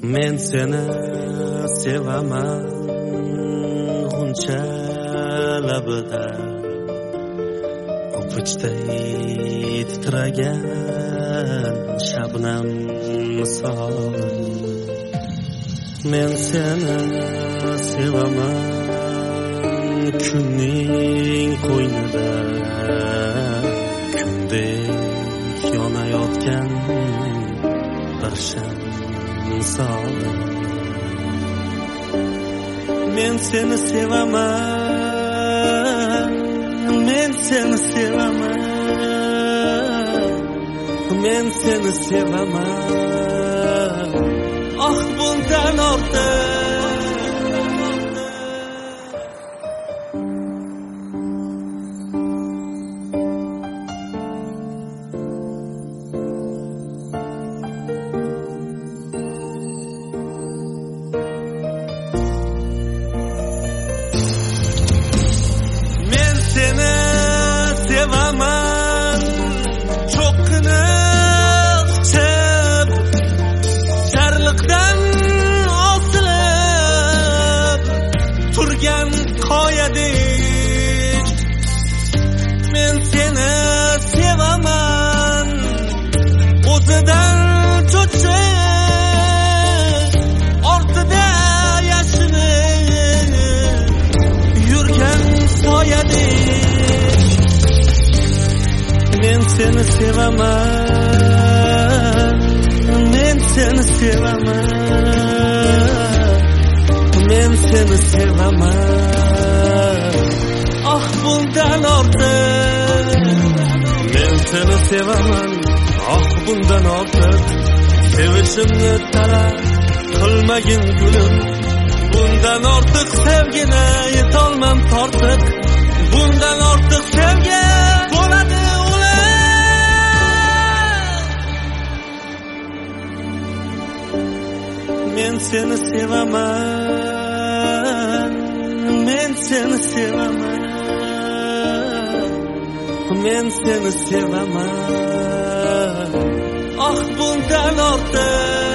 Men seni sevaman g'uncha labida o'pichday titragan shabnam misoli. Men seni sevaman kunning qo'ynida kundek yonayotgan bir sham misoli. Men seni sevaman, men seni sevaman, men seni sevaman. Ah bundan ortiq seni sevaman, cho'qqina ichib jarliqdan osilib turgan qoyadek. Men seni sevaman, o'zidan cho'chib ortida yashinib yurgan soyadek. Men seni sevaman, men seni sevaman, men seni sevaman. Ah bundan ortiq men seni sevaman, ah bundan ortiq sevishimni talab qilmagin gulim. Bundan ortiq sevgini yetolmam tortiq, bundan ortiq sevgi bo'ladi o'lim. Men seni sevaman, men seni sevaman, men seni sevaman. Ah bundan ortiq